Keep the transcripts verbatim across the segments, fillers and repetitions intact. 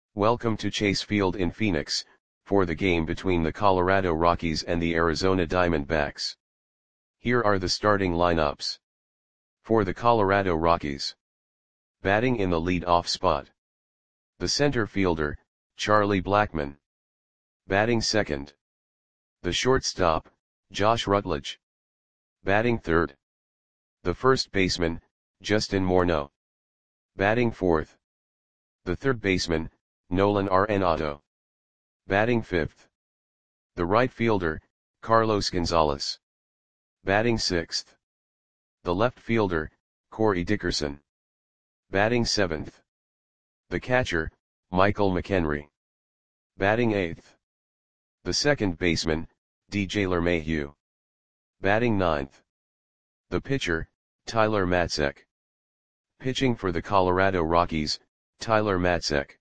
Welcome to Chase Field in Phoenix, for the game between the Colorado Rockies and the Arizona Diamondbacks. Here are the starting lineups. For the Colorado Rockies. Batting in the lead-off spot. The center fielder, Charlie Blackmon. Batting second. The shortstop, Josh Rutledge. Batting third. The first baseman, Justin Morneau. Batting fourth. The third baseman, Nolan Arenado. Batting fifth. The right fielder, Carlos Gonzalez. Batting sixth. The left fielder, Corey Dickerson. Batting seventh. The catcher, Michael McHenry. Batting eighth. The second baseman, D J LeMahieu. Batting ninth. The pitcher, Tyler Matzek. Pitching for the Colorado Rockies, Tyler Matzek.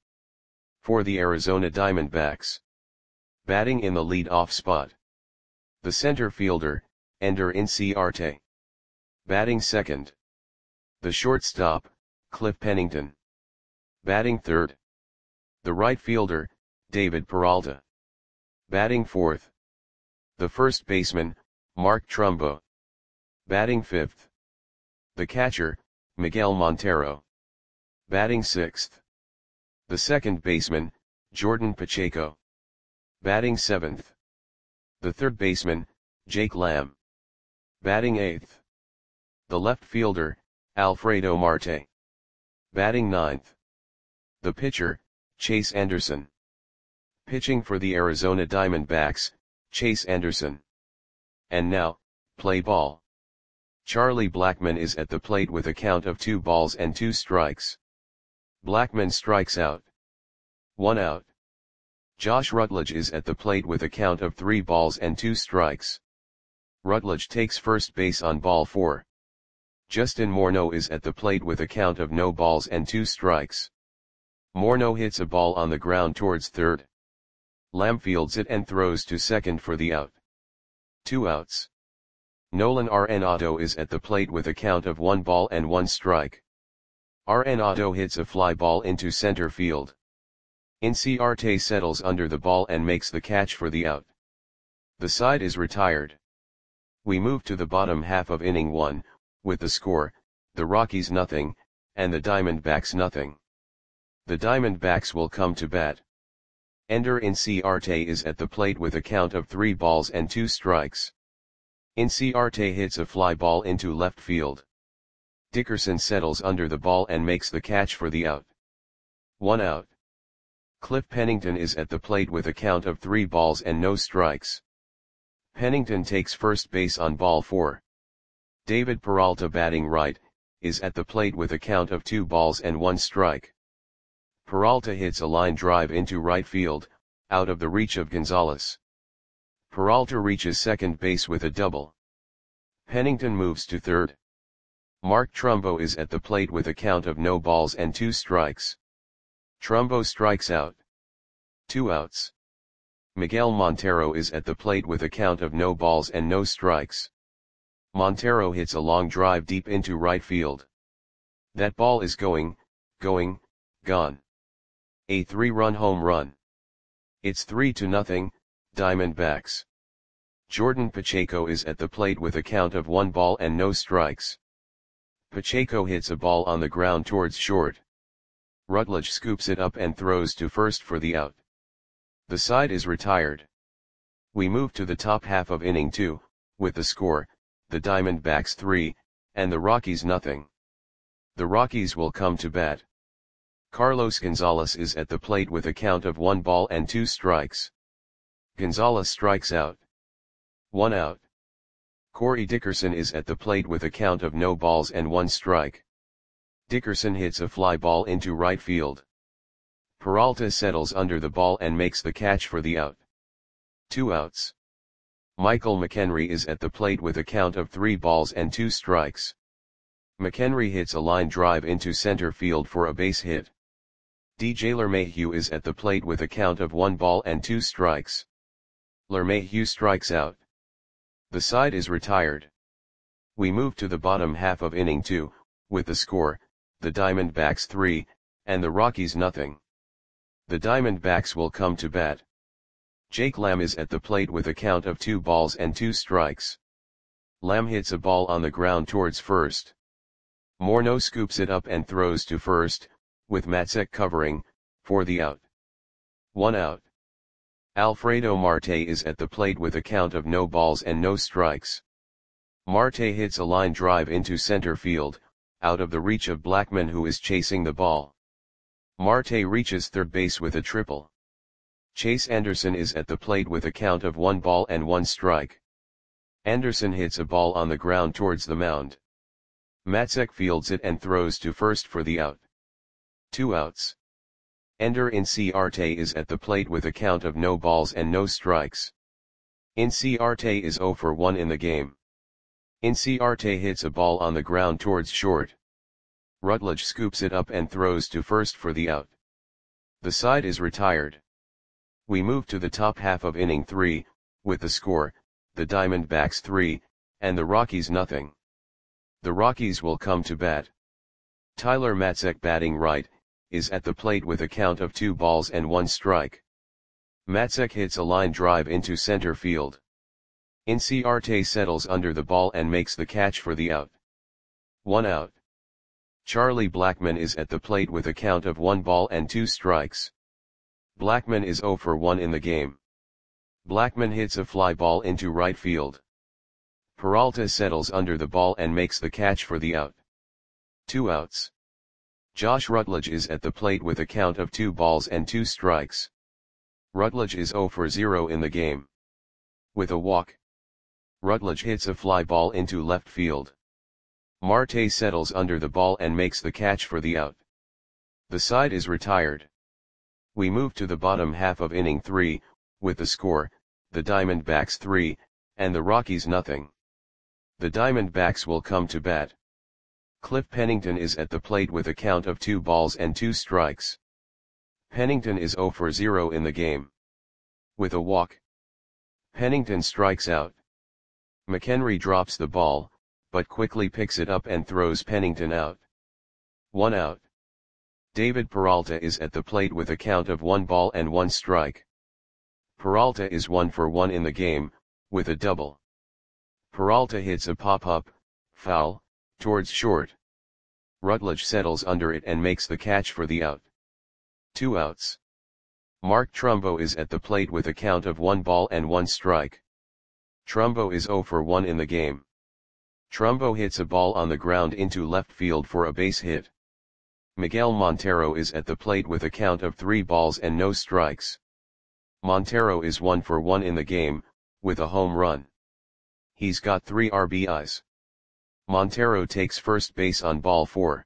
For the Arizona Diamondbacks. Batting in the lead-off spot. The center fielder, Ender Inciarte. Batting second. The shortstop, Cliff Pennington. Batting third. The right fielder, David Peralta. Batting fourth. The first baseman, Mark Trumbo. Batting fifth. The catcher, Miguel Montero. Batting sixth. The second baseman, Jordan Pacheco. Batting seventh. The third baseman, Jake Lamb. Batting eighth. The left fielder, Alfredo Marte. Batting ninth. The pitcher, Chase Anderson. Pitching for the Arizona Diamondbacks, Chase Anderson. And now, play ball. Charlie Blackmon is at the plate with a count of two balls and two strikes. Blackmon strikes out. One out. Josh Rutledge is at the plate with a count of three balls and two strikes. Rutledge takes first base on ball four. Justin Morneau is at the plate with a count of no balls and two strikes. Morneau hits a ball on the ground towards third. Lamb fields it and throws to second for the out. Two outs. Nolan Arenado is at the plate with a count of one ball and one strike. Arenado hits a fly ball into center field. Inciarte settles under the ball and makes the catch for the out. The side is retired. We move to the bottom half of inning one, with the score, the Rockies nothing, and the Diamondbacks nothing. The Diamondbacks will come to bat. Ender Inciarte is at the plate with a count of three balls and two strikes. Inciarte hits a fly ball into left field. Dickerson settles under the ball and makes the catch for the out. One out. Cliff Pennington is at the plate with a count of three balls and no strikes. Pennington takes first base on ball four. David Peralta, batting right, is at the plate with a count of two balls and one strike. Peralta hits a line drive into right field, out of the reach of Gonzalez. Peralta reaches second base with a double. Pennington moves to third. Mark Trumbo is at the plate with a count of no balls and two strikes. Trumbo strikes out. Two outs. Miguel Montero is at the plate with a count of no balls and no strikes. Montero hits a long drive deep into right field. That ball is going, going, gone. A three-run home run. It's three to nothing, Diamondbacks. Jordan Pacheco is at the plate with a count of one ball and no strikes. Pacheco hits a ball on the ground towards short. Rutledge scoops it up and throws to first for the out. The side is retired. We move to the top half of inning two, with the score, the Diamondbacks three, and the Rockies nothing. The Rockies will come to bat. Carlos Gonzalez is at the plate with a count of one ball and two strikes. Gonzalez strikes out. One out. Corey Dickerson is at the plate with a count of no balls and one strike. Dickerson hits a fly ball into right field. Peralta settles under the ball and makes the catch for the out. Two outs. Michael McHenry is at the plate with a count of three balls and two strikes. McHenry hits a line drive into center field for a base hit. D J LeMahieu is at the plate with a count of one ball and two strikes. LeMahieu strikes out. The side is retired. We move to the bottom half of inning two, with the score, the Diamondbacks three, and the Rockies nothing. The Diamondbacks will come to bat. Jake Lamb is at the plate with a count of two balls and two strikes. Lamb hits a ball on the ground towards first. Morneau scoops it up and throws to first, with Matzek covering, for the out. One out. Alfredo Marte is at the plate with a count of no balls and no strikes. Marte hits a line drive into center field, out of the reach of Blackmon, who is chasing the ball. Marte reaches third base with a triple. Chase Anderson is at the plate with a count of one ball and one strike. Anderson hits a ball on the ground towards the mound. Matzek fields it and throws to first for the out. Two outs. Ender Inciarte is at the plate with a count of no balls and no strikes. Inciarte is zero for one in the game. Inciarte hits a ball on the ground towards short. Rutledge scoops it up and throws to first for the out. The side is retired. We move to the top half of inning three, with the score, the Diamondbacks three, and the Rockies nothing. The Rockies will come to bat. Tyler Matzek, batting right, is at the plate with a count of two balls and one strike. Matzek hits a line drive into center field. Inciarte settles under the ball and makes the catch for the out. One out. Charlie Blackmon is at the plate with a count of one ball and two strikes. Blackmon is zero for one in the game. Blackmon hits a fly ball into right field. Peralta settles under the ball and makes the catch for the out. Two outs. Josh Rutledge is at the plate with a count of two balls and two strikes. Rutledge is zero for zero in the game. With a walk, Rutledge hits a fly ball into left field. Marte settles under the ball and makes the catch for the out. The side is retired. We move to the bottom half of inning three, with the score, the Diamondbacks three, and the Rockies nothing. The Diamondbacks will come to bat. Cliff Pennington is at the plate with a count of two balls and two strikes. Pennington is zero for zero in the game. With a walk, Pennington strikes out. McHenry drops the ball, but quickly picks it up and throws Pennington out. One out. David Peralta is at the plate with a count of one ball and one strike. Peralta is one for one in the game, with a double. Peralta hits a pop-up, foul, towards short. Rutledge settles under it and makes the catch for the out. Two outs. Mark Trumbo is at the plate with a count of one ball and one strike. Trumbo is zero for one in the game. Trumbo hits a ball on the ground into left field for a base hit. Miguel Montero is at the plate with a count of three balls and no strikes. Montero is one for one in the game, with a home run. He's got three R B Is. Montero takes first base on ball four.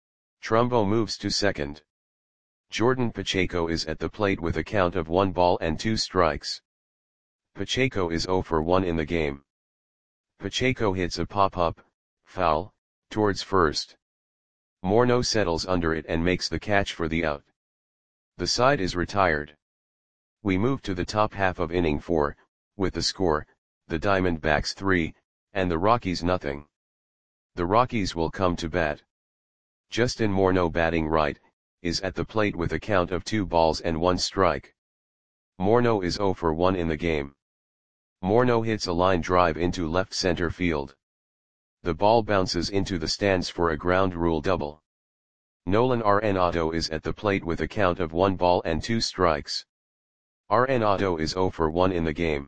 Trumbo moves to second. Jordan Pacheco is at the plate with a count of one ball and two strikes. Pacheco is zero for one in the game. Pacheco hits a pop-up, foul, towards first. Morneau settles under it and makes the catch for the out. The side is retired. We move to the top half of inning four, with the score, the Diamondbacks three, and the Rockies nothing. The Rockies will come to bat. Justin Morneau, batting right, is at the plate with a count of two balls and one strike. Morneau is zero for one in the game. Morneau hits a line drive into left center field. The ball bounces into the stands for a ground rule double. Nolan Arenado is at the plate with a count of one ball and two strikes. Arenado is zero for one in the game.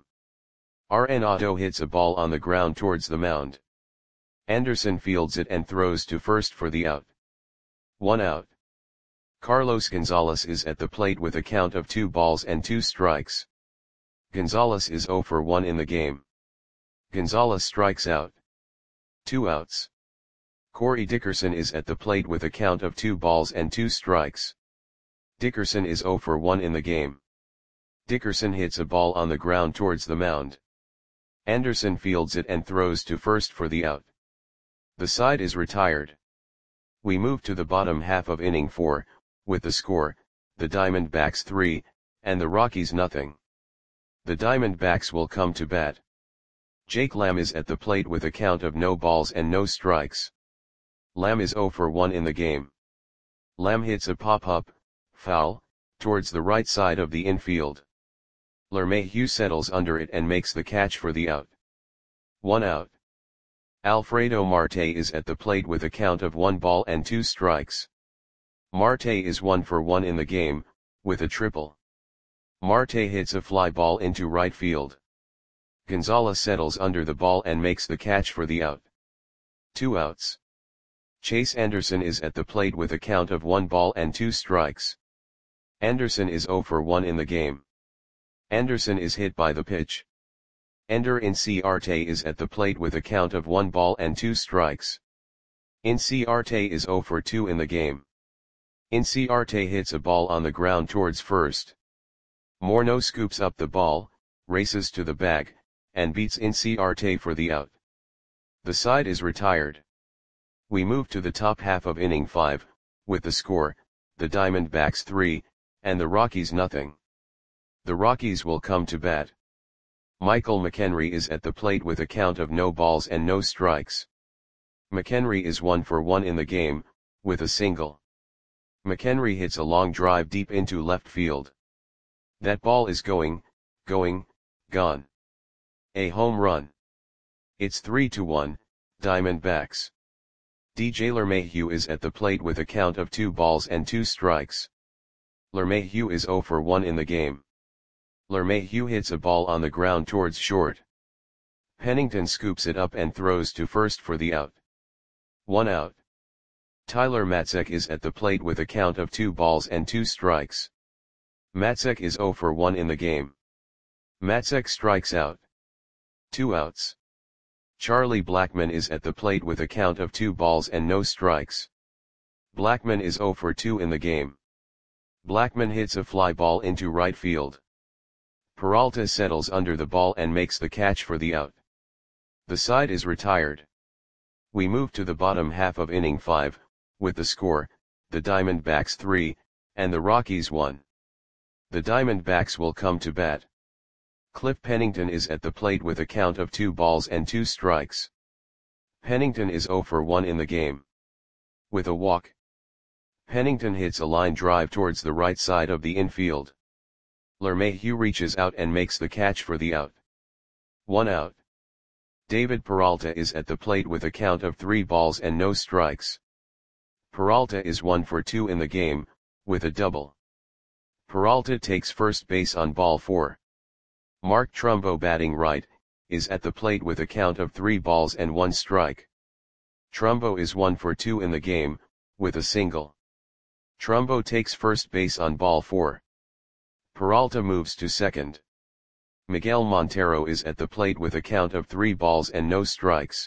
Arenado hits a ball on the ground towards the mound. Anderson fields it and throws to first for the out. One out. Carlos Gonzalez is at the plate with a count of two balls and two strikes. Gonzalez is zero for one in the game. Gonzalez strikes out. Two outs. Corey Dickerson is at the plate with a count of two balls and two strikes. Dickerson is zero for one in the game. Dickerson hits a ball on the ground towards the mound. Anderson fields it and throws to first for the out. The side is retired. We move to the bottom half of inning four, with the score, the Diamondbacks three, and the Rockies nothing. The Diamondbacks will come to bat. Jake Lamb is at the plate with a count of no balls and no strikes. Lamb is zero for one in the game. Lamb hits a pop-up, foul, towards the right side of the infield. LeMahieu settles under it and makes the catch for the out. One out. Alfredo Marte is at the plate with a count of one ball and two strikes. Marte is one for one in the game, with a triple. Marte hits a fly ball into right field. Gonzalez settles under the ball and makes the catch for the out. Two outs. Chase Anderson is at the plate with a count of one ball and two strikes. Anderson is zero for one in the game. Anderson is hit by the pitch. Ender Inciarte is at the plate with a count of one ball and two strikes. Inciarte is zero for two in the game. Inciarte hits a ball on the ground towards first. Morneau scoops up the ball, races to the bag, and beats Inciarte for the out. The side is retired. We move to the top half of inning five, with the score, the Diamondbacks three, and the Rockies nothing. The Rockies will come to bat. Michael McHenry is at the plate with a count of no balls and no strikes. McHenry is one for one in the game, with a single. McHenry hits a long drive deep into left field. That ball is going, going, gone. A home run. It's three to one, Diamondbacks. D J LeMahieu is at the plate with a count of two balls and two strikes. LeMahieu is zero for one in the game. LeMahieu hits a ball on the ground towards short. Pennington scoops it up and throws to first for the out. One out. Tyler Matzek is at the plate with a count of two balls and two strikes. Matzek is zero for one in the game. Matzek strikes out. Two outs. Charlie Blackmon is at the plate with a count of two balls and no strikes. Blackmon is zero for two in the game. Blackmon hits a fly ball into right field. Peralta settles under the ball and makes the catch for the out. The side is retired. We move to the bottom half of inning five, with the score, the Diamondbacks three, and the Rockies one. The Diamondbacks will come to bat. Cliff Pennington is at the plate with a count of two balls and two strikes. Pennington is zero for one in the game. With a walk. Pennington hits a line drive towards the right side of the infield. LeMahieu reaches out and makes the catch for the out. One out. David Peralta is at the plate with a count of three balls and no strikes. Peralta is one for two in the game, with a double. Peralta takes first base on ball four. Mark Trumbo, batting right, is at the plate with a count of three balls and one strike. Trumbo is one for two in the game, with a single. Trumbo takes first base on ball four. Peralta moves to second. Miguel Montero is at the plate with a count of three balls and no strikes.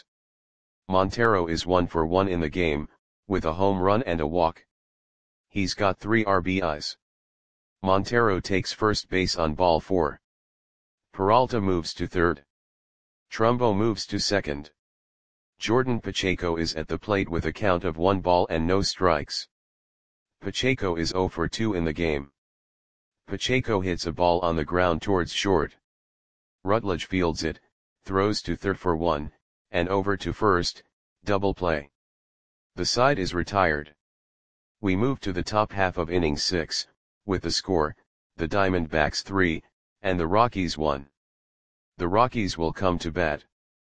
Montero is one for one in the game, with a home run and a walk. He's got three R B Is. Montero takes first base on ball four. Peralta moves to third. Trumbo moves to second. Jordan Pacheco is at the plate with a count of one ball and no strikes. Pacheco is zero for two in the game. Pacheco hits a ball on the ground towards short. Rutledge fields it, throws to third for one, and over to first, double play. The side is retired. We move to the top half of inning six, with the score, the Diamondbacks three, and the Rockies one. The Rockies will come to bat.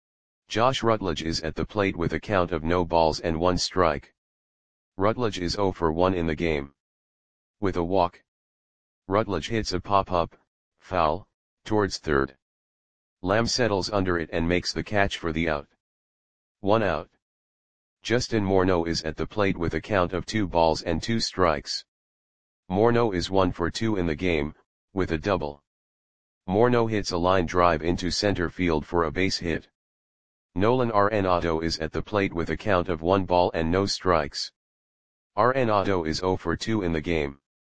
Josh Rutledge is at the plate with a count of no balls and one strike. Rutledge is zero for one in the game. With a walk. Rutledge hits a pop-up, foul, towards third. Lamb settles under it and makes the catch for the out. One out. Justin Morneau is at the plate with a count of two balls and two strikes. Morneau is one for two in the game, with a double. Morneau hits a line drive into center field for a base hit. Nolan Arenado is at the plate with a count of one ball and no strikes. Arenado is zero for two in the game.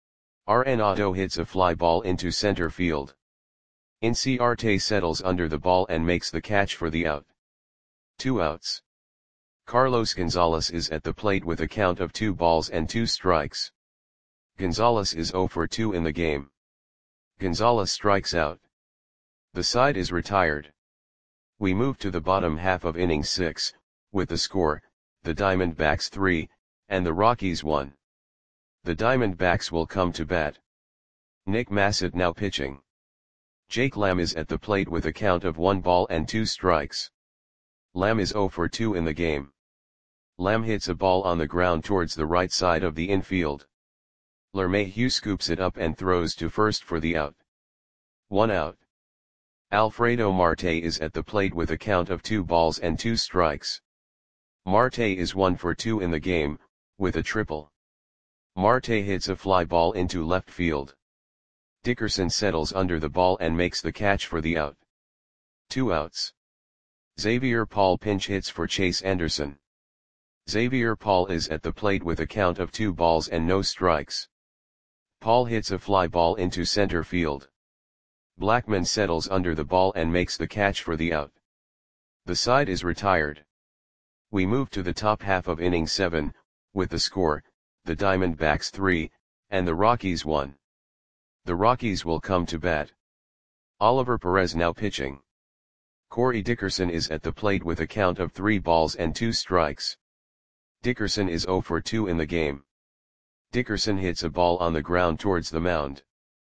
Arenado hits a fly ball into center field. Inciarte settles under the ball and makes the catch for the out. Two outs. Carlos Gonzalez is at the plate with a count of two balls and two strikes. Gonzalez is zero for two in the game. Gonzalez strikes out. The side is retired. We move to the bottom half of inning six, with the score, the Diamondbacks three, and the Rockies one. The Diamondbacks will come to bat. Nick Massett now pitching. Jake Lamb is at the plate with a count of one ball and two strikes. Lamb is zero for two in the game. Lamb hits a ball on the ground towards the right side of the infield. LeMahieu scoops it up and throws to first for the out. One out. Alfredo Marte is at the plate with a count of two balls and two strikes. Marte is one for two in the game, with a triple. Marte hits a fly ball into left field. Dickerson settles under the ball and makes the catch for the out. Two outs. Xavier Paul pinch hits for Chase Anderson. Xavier Paul is at the plate with a count of two balls and no strikes. Paul hits a fly ball into center field. Blackman settles under the ball and makes the catch for the out. The side is retired. We move to the top half of inning seven, with the score, the Diamondbacks three, and the Rockies one. The Rockies will come to bat. Oliver Perez now pitching. Corey Dickerson is at the plate with a count of three balls and two strikes. Dickerson is zero for two in the game. Dickerson hits a ball on the ground towards the mound.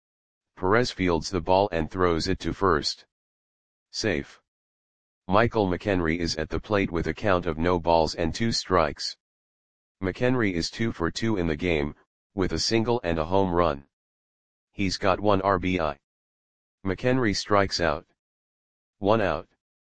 Perez fields the ball and throws it to first. Safe. Michael McHenry is at the plate with a count of no balls and two strikes. McHenry is two for two in the game, with a single and a home run. He's got one R B I. McHenry strikes out. One out.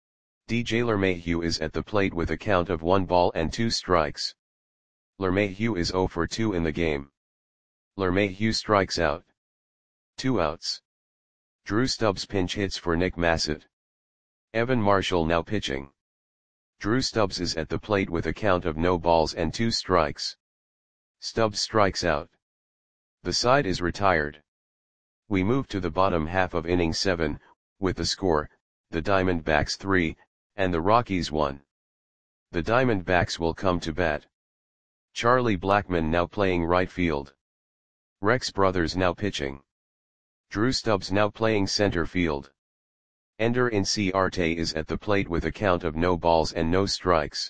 D J LeMahieu is at the plate with a count of one ball and two strikes. LeMahieu is zero for two in the game. LeMahieu strikes out. Two outs. Drew Stubbs pinch hits for Nick Massett. Evan Marshall now pitching. Drew Stubbs is at the plate with a count of no balls and two strikes. Stubbs strikes out. The side is retired. We move to the bottom half of inning seven, with the score, the Diamondbacks three, and the Rockies one. The Diamondbacks will come to bat. Charlie Blackmon now playing right field. Rex Brothers now pitching. Drew Stubbs now playing center field. Ender Inciarte is at the plate with a count of no balls and no strikes.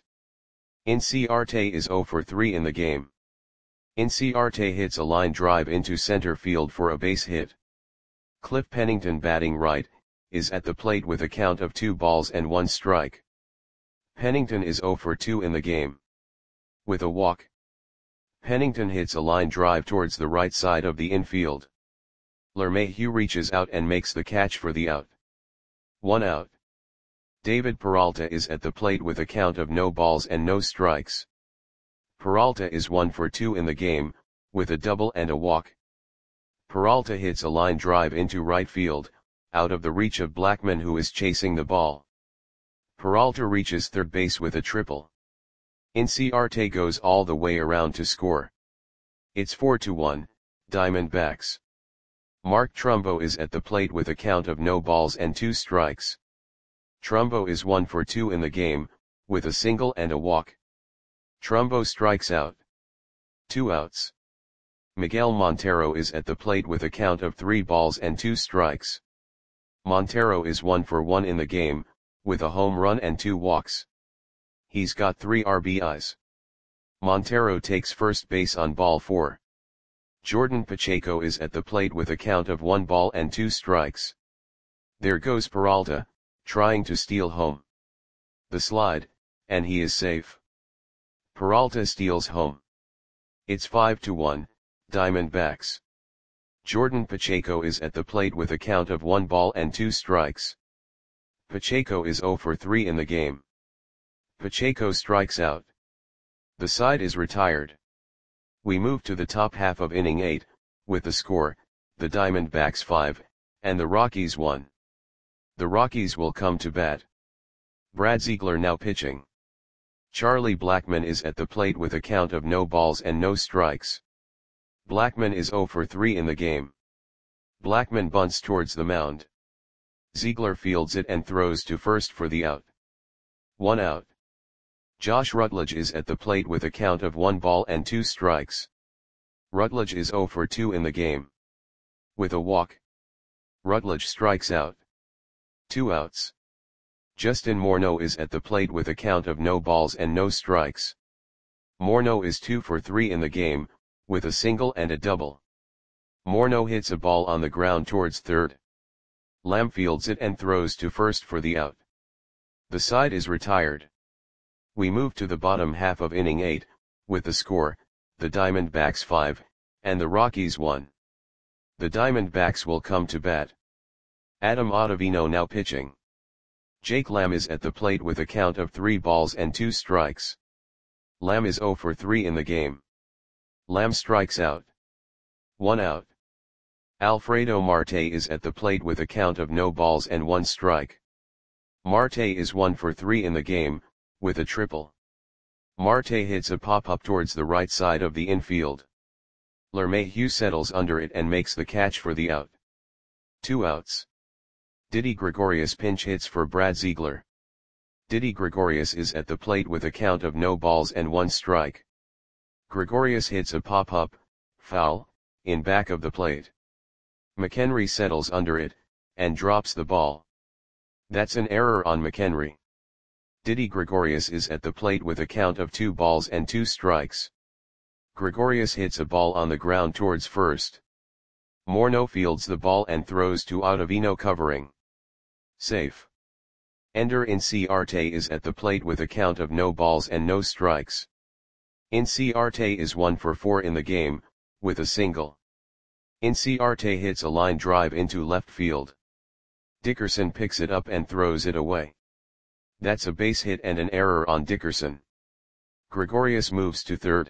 Inciarte is zero for three in the game. Inciarte hits a line drive into center field for a base hit. Cliff Pennington batting right, is at the plate with a count of two balls and one strike. Pennington is zero for two in the game. With a walk. Pennington hits a line drive towards the right side of the infield. LeMahieu reaches out and makes the catch for the out. One out. David Peralta is at the plate with a count of no balls and no strikes. Peralta is one for two in the game, with a double and a walk. Peralta hits a line drive into right field, out of the reach of Blackmon who is chasing the ball. Peralta reaches third base with a triple. Inciarte goes all the way around to score. It's four to one, Diamondbacks. Mark Trumbo is at the plate with a count of no balls and two strikes. Trumbo is one for two in the game, with a single and a walk. Trumbo strikes out. Two outs. Miguel Montero is at the plate with a count of three balls and two strikes. Montero is one for one in the game, with a home run and two walks. He's got three R B Is. Montero takes first base on ball four. Jordan Pacheco is at the plate with a count of one ball and two strikes. There goes Peralta, trying to steal home. The slide, and he is safe. Peralta steals home. It's five to one, Diamondbacks. Jordan Pacheco is at the plate with a count of one ball and two strikes. Pacheco is zero for three in the game. Pacheco strikes out. The side is retired. We move to the top half of inning eight, with the score, the Diamondbacks five, and the Rockies one. The Rockies will come to bat. Brad Ziegler now pitching. Charlie Blackmon is at the plate with a count of no balls and no strikes. Blackmon is zero for three in the game. Blackmon bunts towards the mound. Ziegler fields it and throws to first for the out. One out. Josh Rutledge is at the plate with a count of one ball and two strikes. Rutledge is zero for two in the game. With a walk. Rutledge strikes out. Two outs. Justin Morneau is at the plate with a count of no balls and no strikes. Morneau is two for three in the game, with a single and a double. Morneau hits a ball on the ground towards third. Lamb fields it and throws to first for the out. The side is retired. We move to the bottom half of inning eight, with the score, the Diamondbacks five, and the Rockies one. The Diamondbacks will come to bat. Adam Ottavino now pitching. Jake Lamb is at the plate with a count of three balls and two strikes. Lamb is zero for three in the game. Lamb strikes out. One out. Alfredo Marte is at the plate with a count of no balls and one strike. Marte is one for three in the game, with a triple. Marte hits a pop-up towards the right side of the infield. LeMahieu settles under it and makes the catch for the out. Two outs. Didi Gregorius pinch hits for Brad Ziegler. Didi Gregorius is at the plate with a count of no balls and one strike. Gregorius hits a pop-up, foul, in back of the plate. McHenry settles under it, and drops the ball. That's an error on McHenry. Didi Gregorius is at the plate with a count of two balls and two strikes. Gregorius hits a ball on the ground towards first. Morneau fields the ball and throws to Ottavino covering. Safe. Ender Inciarte is at the plate with a count of no balls and no strikes. Inciarte is one for four in the game, with a single. Inciarte hits a line drive into left field. Dickerson picks it up and throws it away. That's a base hit and an error on Dickerson. Gregorius moves to third.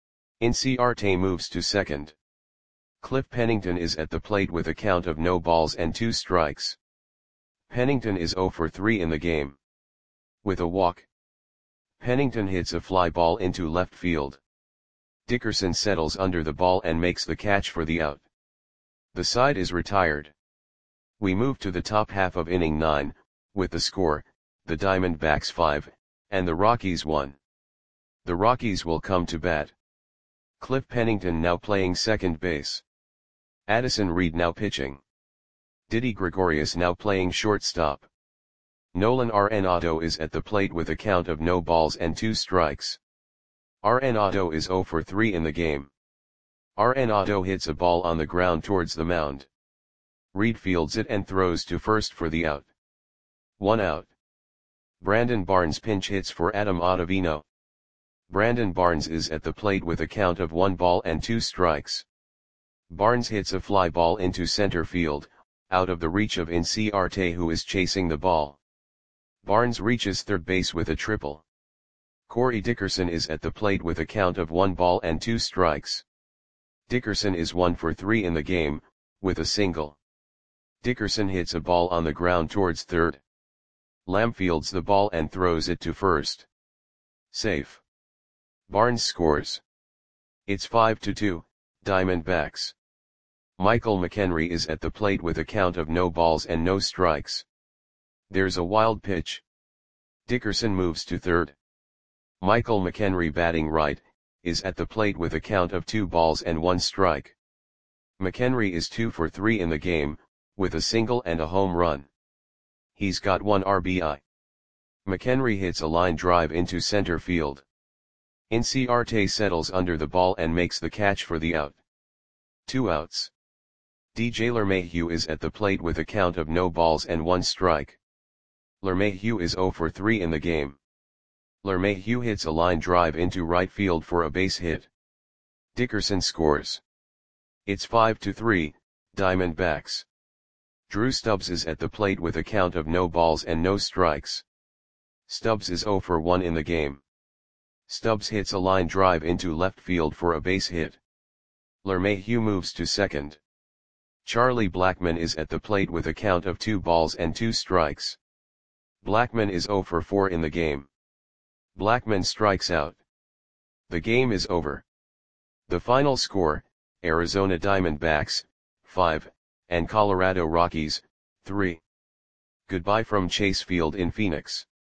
Inciarte moves to second. Cliff Pennington is at the plate with a count of no balls and two strikes. Pennington is zero for three in the game. With a walk. Pennington hits a fly ball into left field. Dickerson settles under the ball and makes the catch for the out. The side is retired. We move to the top half of inning nine, with the score, the Diamondbacks five, and the Rockies one. The Rockies will come to bat. Cliff Pennington now playing second base. Addison Reed now pitching. Didi Gregorius now playing shortstop. Nolan Arenado is at the plate with a count of no balls and two strikes. Arenado is zero for three in the game. Arenado hits a ball on the ground towards the mound. Reed fields it and throws to first for the out. One out. Brandon Barnes pinch hits for Adam Ottavino. Brandon Barnes is at the plate with a count of one ball and two strikes. Barnes hits a fly ball into center field, out of the reach of Inciarte who is chasing the ball. Barnes reaches third base with a triple. Corey Dickerson is at the plate with a count of one ball and two strikes. Dickerson is one for three in the game, with a single. Dickerson hits a ball on the ground towards third. Lamb fields the ball and throws it to first. Safe. Barnes scores. It's five to two, Diamondbacks. Michael McHenry is at the plate with a count of no balls and no strikes. There's a wild pitch. Dickerson moves to third. Michael McHenry batting right, is at the plate with a count of two balls and one strike. McHenry is two for three in the game, with a single and a home run. He's got one R B I. McHenry hits a line drive into center field. Inciarte settles under the ball and makes the catch for the out. Two outs. D J LeMahieu is at the plate with a count of no balls and one strike. LeMahieu is zero for three in the game. LeMahieu hits a line drive into right field for a base hit. Dickerson scores. It's five to three, Diamondbacks. Drew Stubbs is at the plate with a count of no balls and no strikes. Stubbs is zero for one in the game. Stubbs hits a line drive into left field for a base hit. LeMahieu moves to second. Charlie Blackmon is at the plate with a count of two balls and two strikes. Blackmon is zero for four in the game. Blackmon strikes out. The game is over. The final score, Arizona Diamondbacks, five, and Colorado Rockies, three. Goodbye from Chase Field in Phoenix.